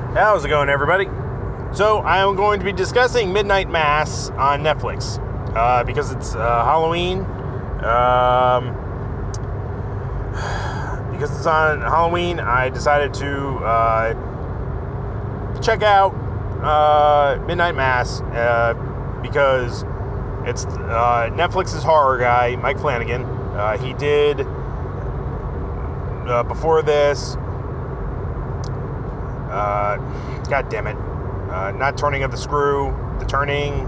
How's it going, everybody? So I am going to be discussing Midnight Mass on Netflix because it's Halloween. Because it's on Halloween, I decided to check out Midnight Mass because it's Netflix's horror guy, Mike Flanagan. He did before this. God damn it. Not Turning of the Screw, The Turning.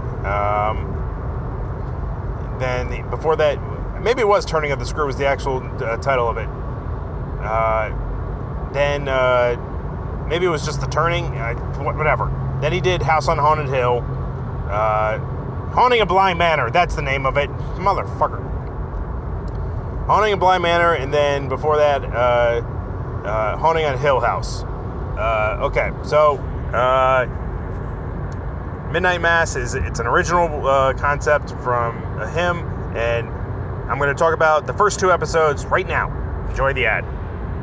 Then before that, maybe it was Turning of the Screw was the actual title of it. Then maybe it was just The Turning, whatever. Then he did House on Haunted Hill. Haunting of Bly Manor, that's the name of it. Motherfucker. Haunting of Bly Manor, and then before that, Haunting on Hill House. Okay, so Midnight Mass it's an original concept from him, and I'm going to talk about the first two episodes right now. Enjoy the ad.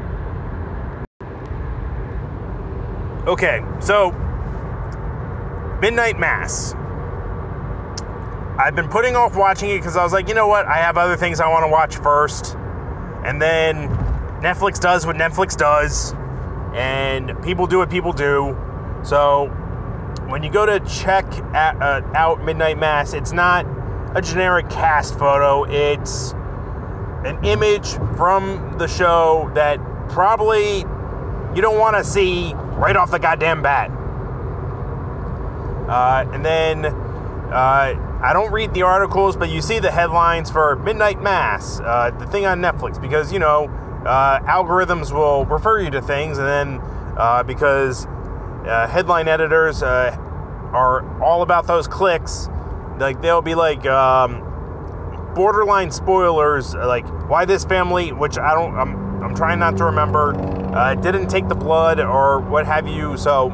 Okay, so Midnight Mass. I've been putting off watching it because I was like, you know what? I have other things I want to watch first, and then Netflix does what Netflix does. And people do what people do. So when you go to check out Midnight Mass, it's not a generic cast photo. It's an image from the show that probably you don't want to see right off the goddamn bat. And then I don't read the articles, but you see the headlines for Midnight Mass, the thing on Netflix, because, you know, algorithms will refer you to things, and then because headline editors are all about those clicks, like they'll be like borderline spoilers, like why this family, which I'm trying not to remember, didn't take the blood or what have you. So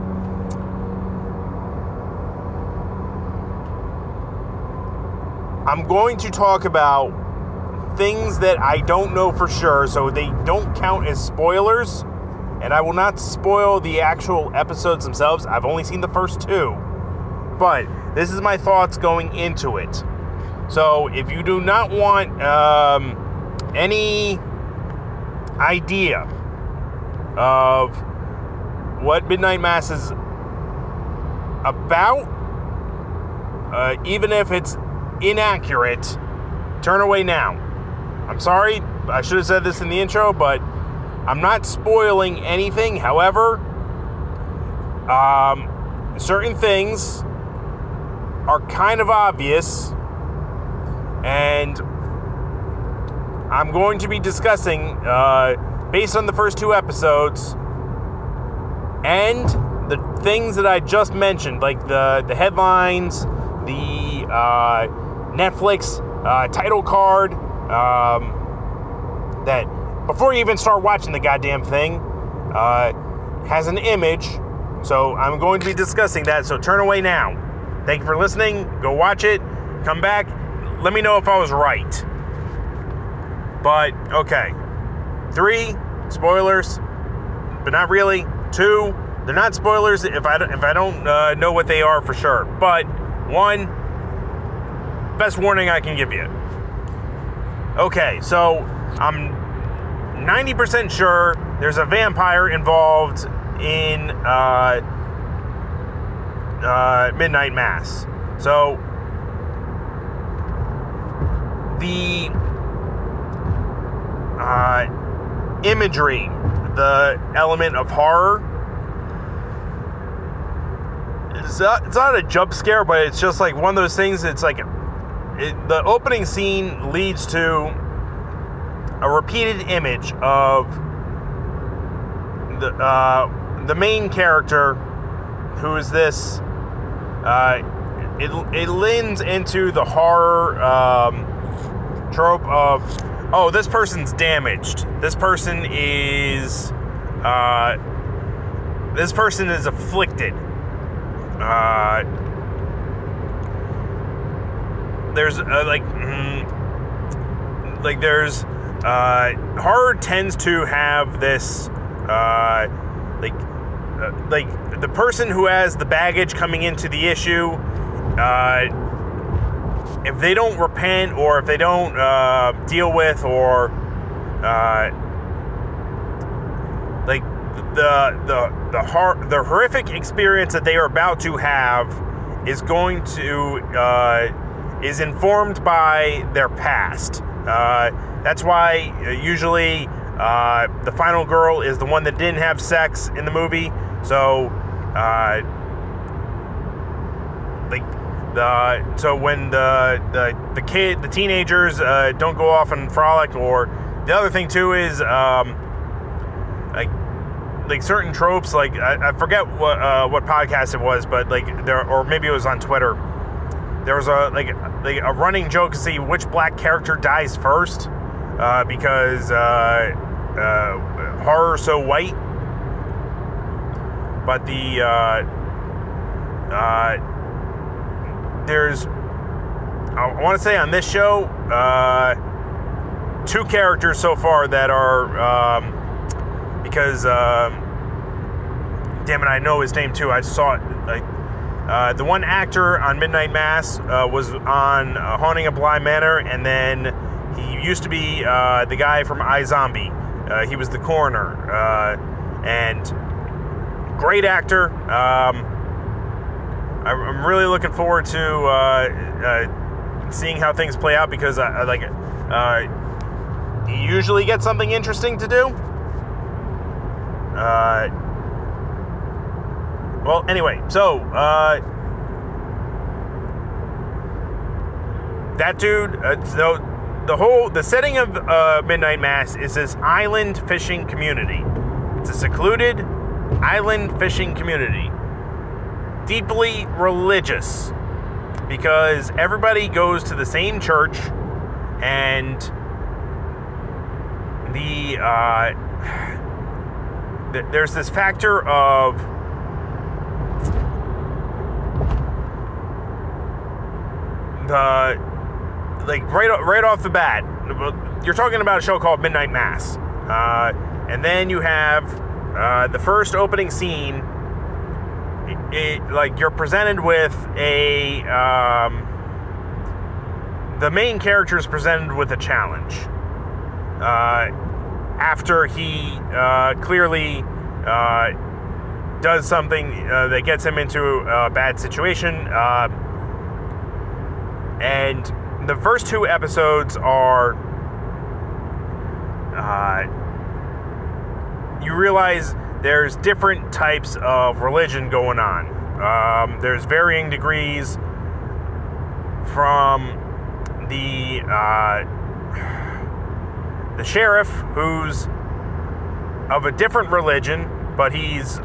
I'm going to talk about things that I don't know for sure, so they don't count as spoilers, and I will not spoil the actual episodes themselves. I've only seen the first two, but this is my thoughts going into it. So if you do not want any idea of what Midnight Mass is about, even if it's inaccurate, turn away now. I'm sorry, I should have said this in the intro, but I'm not spoiling anything. However, certain things are kind of obvious, and I'm going to be discussing, based on the first two episodes, and the things that I just mentioned, like the headlines, the Netflix title card, that before you even start watching the goddamn thing, has an image. So I'm going to be discussing that, so turn away now. Thank you for listening. Go watch it. Come back. Let me know if I was right. But, okay. 3, spoilers, but not really. 2, they're not spoilers if I don't know what they are for sure. But 1, best warning I can give you. Okay, so I'm 90% sure there's a vampire involved in Midnight Mass. So the imagery, the element of horror, it's not a jump scare, but it's just like one of those things. It's like the opening scene leads to a repeated image of the main character, who is this. It lends into the horror trope of, oh, this person's damaged. This person is afflicted. There's horror tends to have this like the person who has the baggage coming into the issue, if they don't repent or if they don't deal with or like the horrific experience that they are about to have is going to is informed by their past. That's why usually the final girl is the one that didn't have sex in the movie. So so when the teenagers don't go off and frolic, or the other thing too is like certain tropes, like I forget what podcast it was, but like there, or maybe it was on Twitter. There was a running joke to see which black character dies first, because horror's so white. But there's, I want to say on this show, 2 characters so far that are, because, damn it, I know his name too. I saw it. The one actor on Midnight Mass was on Haunting of Bly Manor, and then he used to be the guy from iZombie. He was the coroner, and great actor. I'm really looking forward to seeing how things play out, because he usually gets something interesting to do. Well, anyway, so that dude. The setting of Midnight Mass is this island fishing community. It's a secluded island fishing community, deeply religious, because everybody goes to the same church, and there's this factor of right off the bat, you're talking about a show called Midnight Mass, and then you have the first opening scene. Like you're presented with the main character is presented with a challenge. After he clearly does something that gets him into a bad situation, and the first 2 episodes are, you realize there's different types of religion going on. There's varying degrees from the sheriff, who's of a different religion, but he's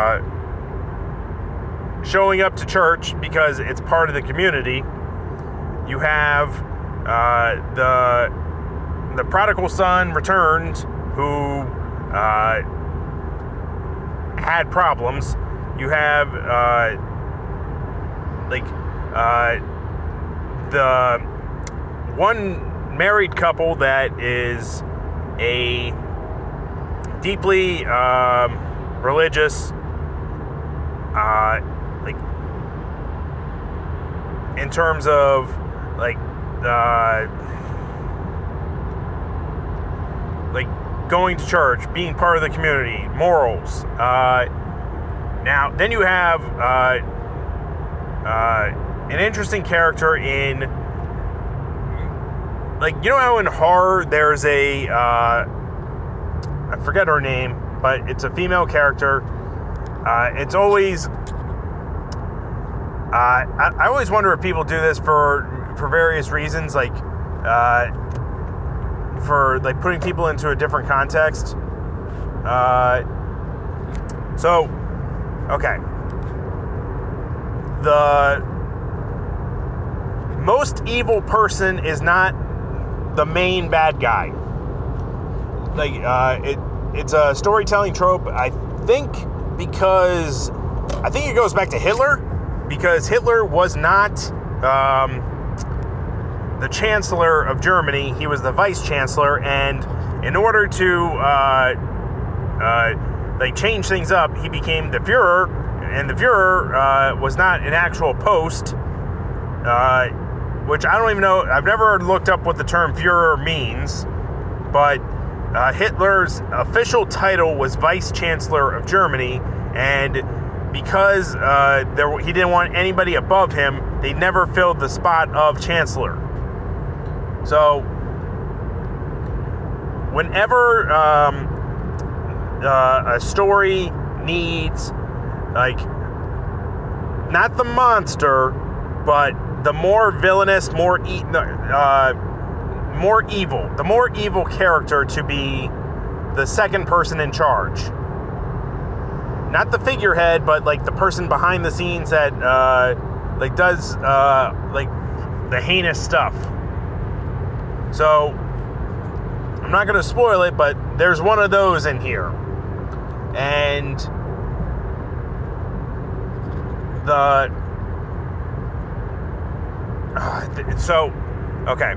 showing up to church because it's part of the community. You have the prodigal son returned, who had problems. You have the one married couple that is a deeply religious, in terms of going to church, being part of the community, morals. Now, then you have an interesting character in, you know how in horror there's a, I forget her name, but it's a female character. It's always, I always wonder if people do this for various reasons, for putting people into a different context. Okay. The most evil person is not the main bad guy. It's a storytelling trope, I think, because I think it goes back to Hitler, because Hitler was not the Chancellor of Germany. He was the Vice Chancellor, and in order to like change things up, he became the Fuhrer, and the Fuhrer was not an actual post, which I don't even know. I've never looked up what the term Fuhrer means, but Hitler's official title was Vice Chancellor of Germany, and because he didn't want anybody above him, they never filled the spot of Chancellor. So whenever a story needs, like, not the monster, but the more villainous, more evil, the more evil character to be the second person in charge. Not the figurehead, but like the person behind the scenes that like does like the heinous stuff. So I'm not going to spoil it, but there's one of those in here. And okay.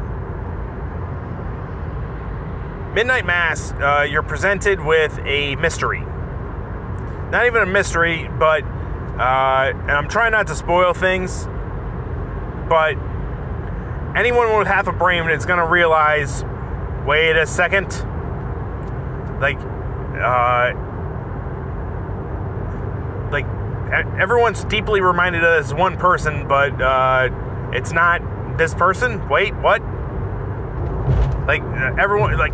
Midnight Mass, you're presented with a mystery. Not even a mystery, but, and I'm trying not to spoil things, but anyone with half a brain is going to realize, wait a second, like everyone's deeply reminded of this one person, but it's not this person. Wait, what? Like, everyone, like,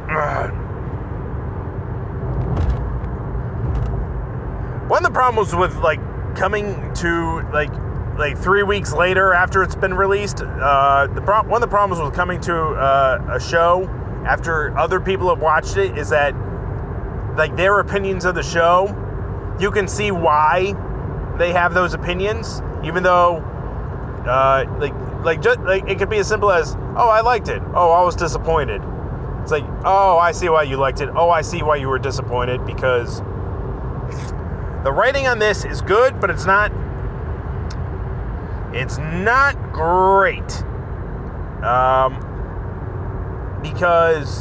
one of the problems with, like, coming to, like 3 weeks later after it's been released, one of the problems with coming to a show after other people have watched it is that, like, their opinions of the show, you can see why they have those opinions, even though, it could be as simple as, oh, I liked it. Oh, I was disappointed. It's like, oh, I see why you liked it. Oh, I see why you were disappointed, because the writing on this is good, but it's not great. Because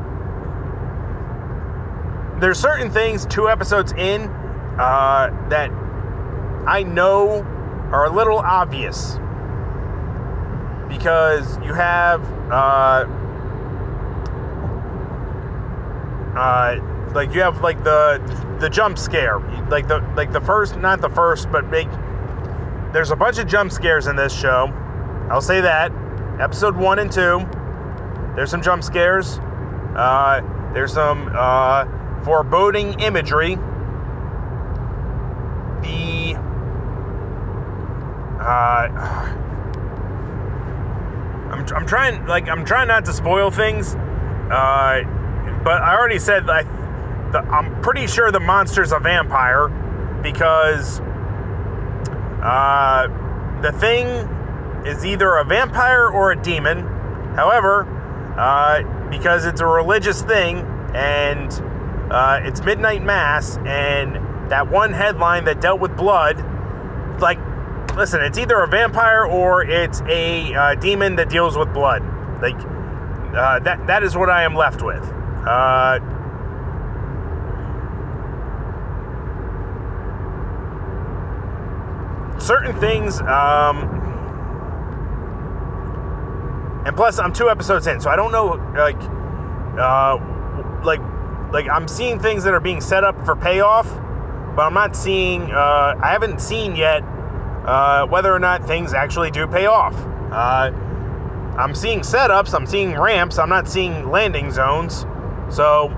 there's certain things 2 episodes in that I know are a little obvious. Because you have the jump scare, the first, not the first, but there's a bunch of jump scares in this show. I'll say that. Episode 1 and 2, there's some jump scares. There's some foreboding imagery. I'm trying not to spoil things, but I already said I'm pretty sure the monster's a vampire, because the thing is either a vampire or a demon. However, because it's a religious thing, and it's Midnight Mass, and that one headline that dealt with blood, like, listen, it's either a vampire or it's a demon that deals with blood. Like, that is what I am left with. Certain things, and plus I'm 2 episodes in, so I don't know, like I'm seeing things that are being set up for payoff, but I'm not seeing, I haven't seen yet whether or not things actually do pay off. I'm seeing setups, I'm seeing ramps, I'm not seeing landing zones. So,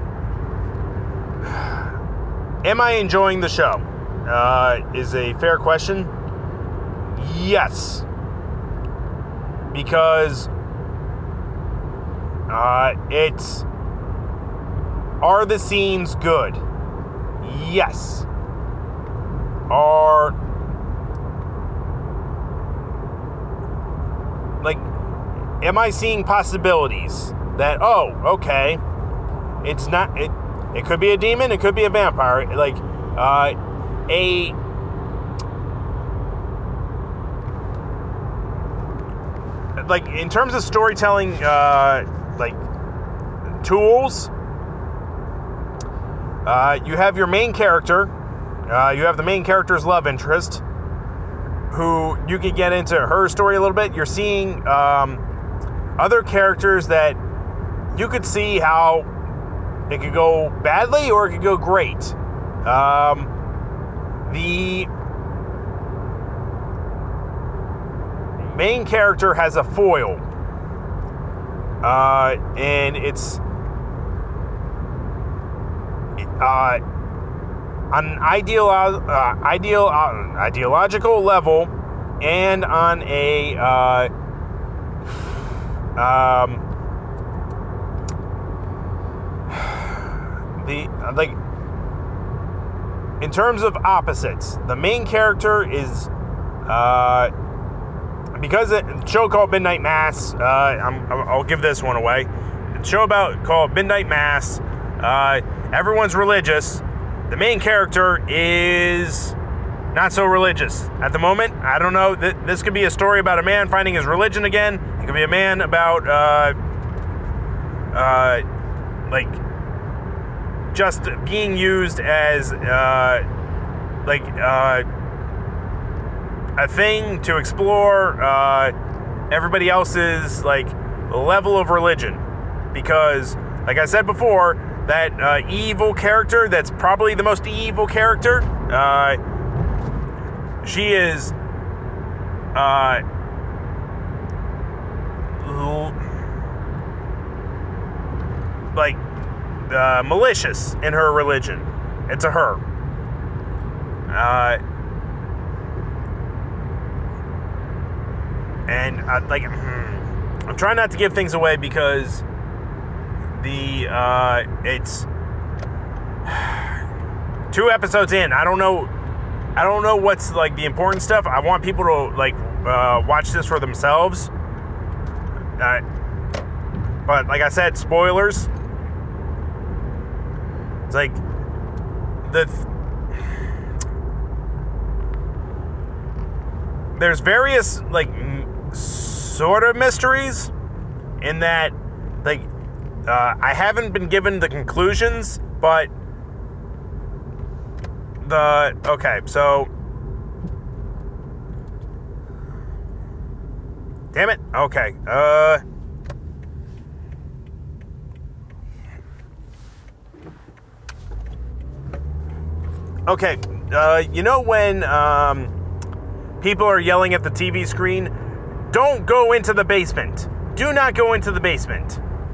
am I enjoying the show? Is a fair question. Yes. Because are the scenes good? Yes. Am I seeing possibilities that, oh, okay, it's not, it could be a demon, it could be a vampire, in terms of storytelling, tools, you have your main character. You have the main character's love interest, who you can get into her story a little bit. You're seeing other characters that you could see how it could go badly or it could go great. The main character has a foil, and it's on an ideological level, and on a in terms of opposites, the main character is because a show called Midnight Mass. I'll give this one away. A show called Midnight Mass. Everyone's religious. The main character is not so religious at the moment. I don't know. This could be a story about a man finding his religion again. It could be a man about just being used as a thing to explore everybody else's level of religion, because like I said before, that evil character, that's probably the most evil character, she is malicious in her religion. It's a her. And I'm trying not to give things away because it's 2 episodes in. I don't know what's the important stuff. I want people to watch this for themselves. But like I said, spoilers. It's there's various sort of mysteries in that I haven't been given the conclusions, but so damn it. Okay. Okay. When people are yelling at the TV screen, don't go into the basement. Do not go into the basement.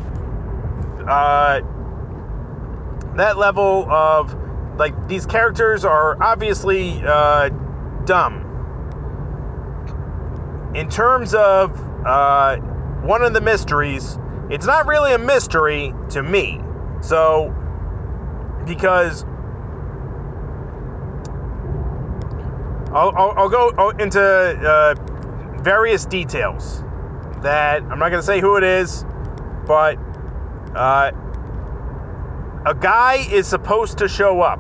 That level of these characters are obviously dumb. In terms of one of the mysteries, it's not really a mystery to me. So, because I'll go into various details that I'm not going to say who it is, but a guy is supposed to show up.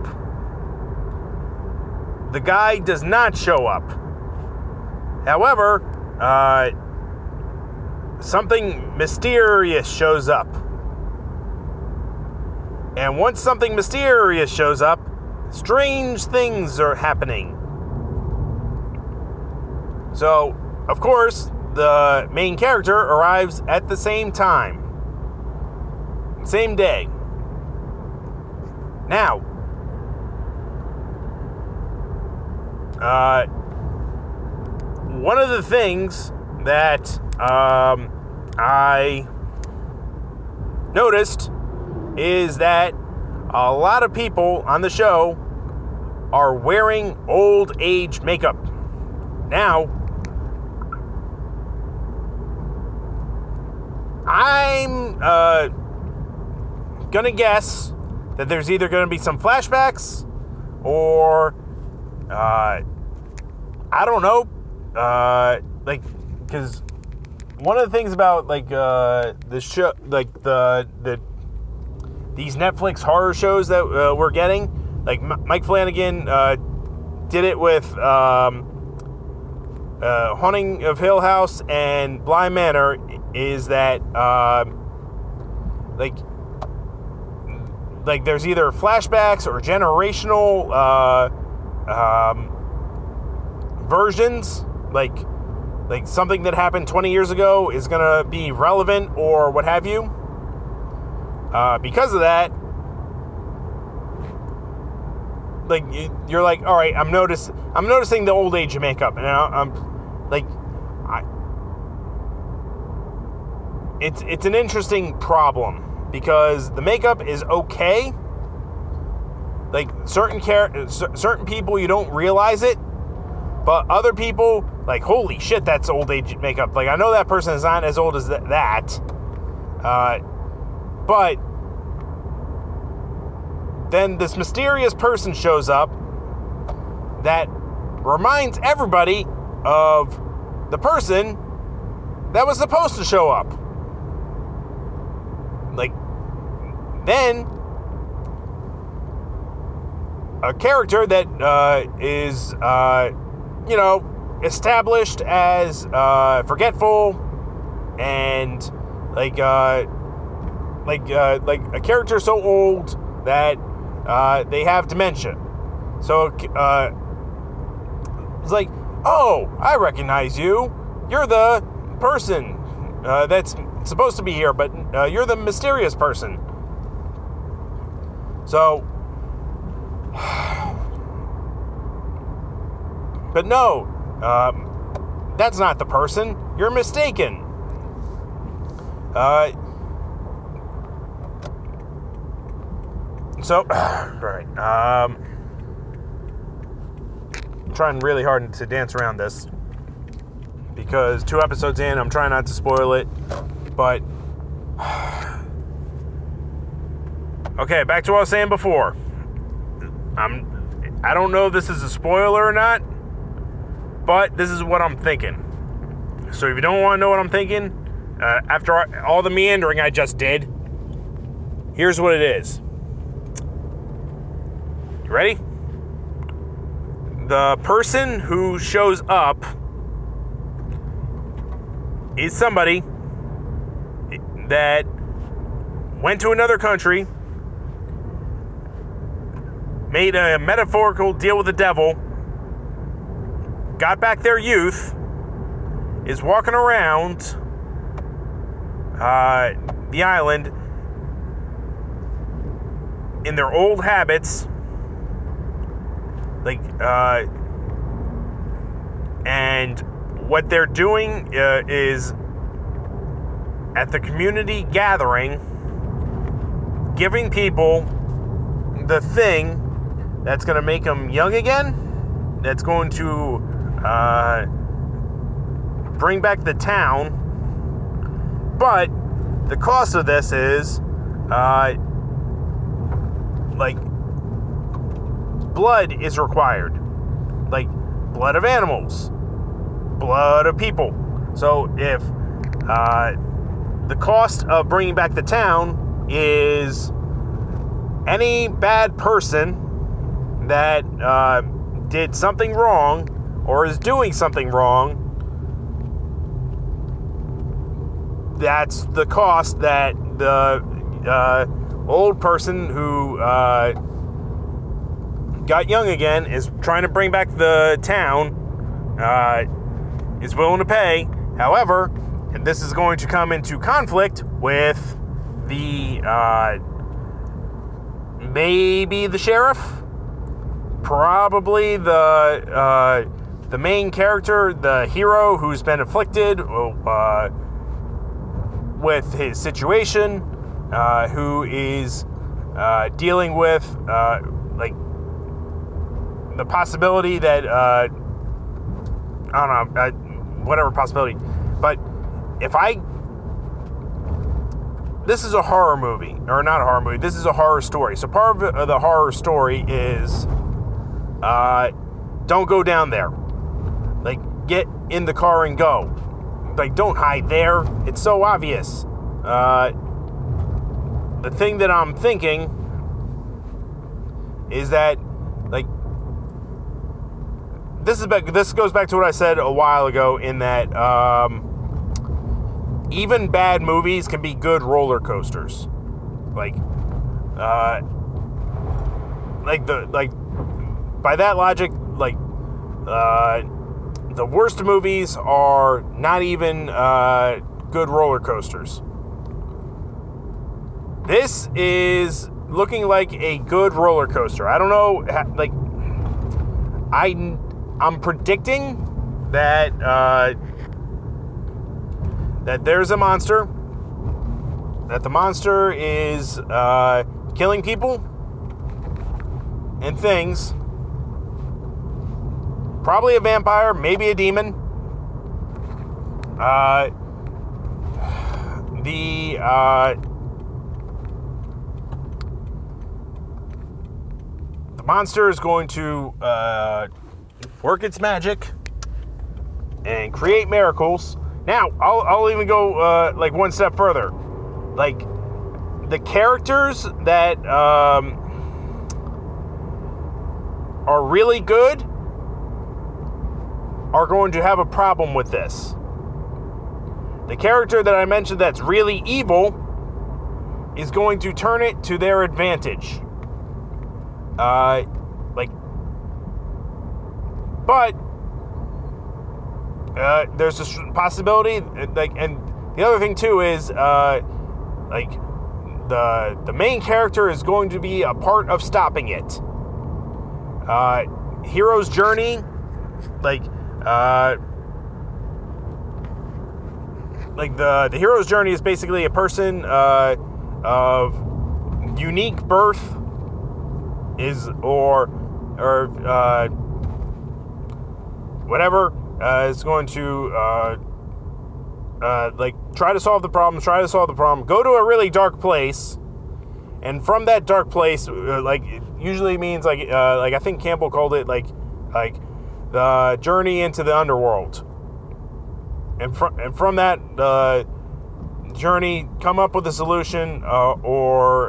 The guy does not show up. However, something mysterious shows up. And once something mysterious shows up, strange things are happening. So, of course, the main character arrives at the same time. Same day. Now, one of the things that I noticed is that a lot of people on the show are wearing old age makeup. Now, I'm gonna guess that there's either gonna be some flashbacks or I don't know, because one of the things about the show, these Netflix horror shows that we're getting, Mike Flanagan did it with Haunting of Hill House and Bly Manor, is that like there's either flashbacks or generational versions, like something that happened 20 years ago is gonna be relevant or what have you. Because of that, like you're like, all right, I'm noticing the old age of makeup, and I'm like, it's an interesting problem because the makeup is okay. Like certain people, you don't realize it, but other people, like, holy shit, that's old age makeup. Like, I know that person is not as old as that, but then this mysterious person shows up that reminds everybody of the person that was supposed to show up. Like, then a character that is, established as forgetful and like a character so old that they have dementia. So it's like, oh, I recognize you. You're the person that's supposed to be here, but you're the mysterious person. So, but no, that's not the person. You're mistaken. So, right. I'm trying really hard to dance around this because 2 episodes in, I'm trying not to spoil it, but okay, back to what I was saying before. I don't know if this is a spoiler or not, but this is what I'm thinking. So if you don't want to know what I'm thinking, after all the meandering I just did, here's what it is. You ready? The person who shows up is somebody that went to another country, made a metaphorical deal with the devil, got back their youth, is walking around the island in their old habits, like, and what they're doing is at the community gathering, giving people the thing that's going to make them young again, that's going to bring back the town. But the cost of this is like blood is required, like blood of animals, blood of people. So if the cost of bringing back the town is any bad person that did something wrong or is doing something wrong, that's the cost that the old person who got young again, is trying to bring back the town, is willing to pay. However, this is going to come into conflict with the maybe the sheriff, probably the main character, the hero who's been afflicted with his situation, who is dealing with like the possibility that I don't know, whatever possibility. But this is a horror movie, or not a horror movie, this is a horror story. So part of the horror story is don't go down there. Like, get in the car and go. Like, don't hide there. It's so obvious. The thing that I'm thinking is that, like, this goes back to what I said a while ago, in that even bad movies can be good roller coasters. Like, by that logic, the worst movies are not even good roller coasters. This is looking like a good roller coaster. I don't know, I'm predicting that that there's a monster, that the monster is killing people and things. Probably a vampire, maybe a demon. The monster is going to work its magic and create miracles. Now, I'll even go one step further. Like, the characters that are really good are going to have a problem with this. The character that I mentioned that's really evil is going to turn it to their advantage. But there's a possibility, and the other thing too is, the main character is going to be a part of stopping it. Hero's journey, the hero's journey is basically a person of unique birth whatever is going to try to solve the problem, go to a really dark place, and from that dark place, it usually means I think Campbell called it the journey into the underworld. And from that journey, come up with a solution, or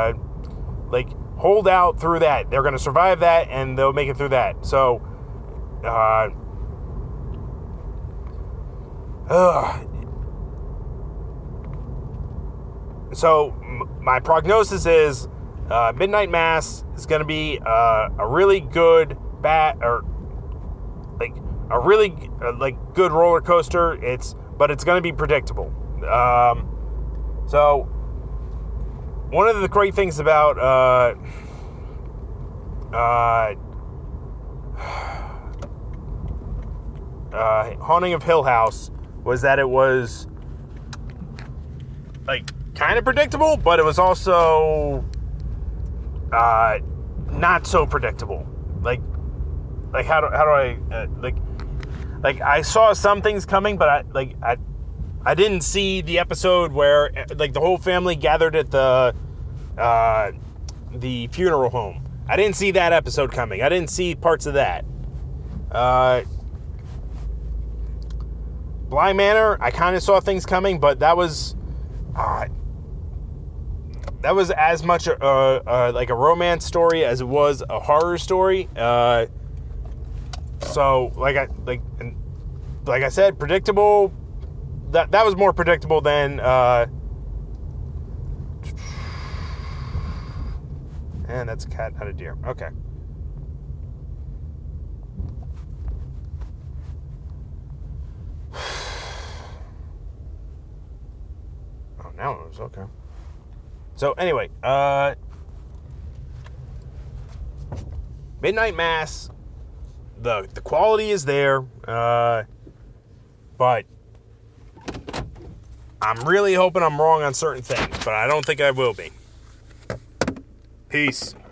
hold out through that. They're going to survive that, and they'll make it through that. So, my prognosis is Midnight Mass is going to be a really good a really good roller coaster. But it's going to be predictable. So one of the great things about Haunting of Hill House was that it was kind of predictable, but it was also not so predictable. How do I I saw some things coming, but I didn't see the episode where the whole family gathered at the funeral home. I didn't see that episode coming. I didn't see parts of that. Bly Manor, I kind of saw things coming, but that was as much a romance story as it was a horror story. So like I said, predictable. That was more predictable than and that's a cat, not a deer. Okay. Oh, now it was okay. So anyway, Midnight Mass. The quality is there, but I'm really hoping I'm wrong on certain things, but I don't think I will be. Peace.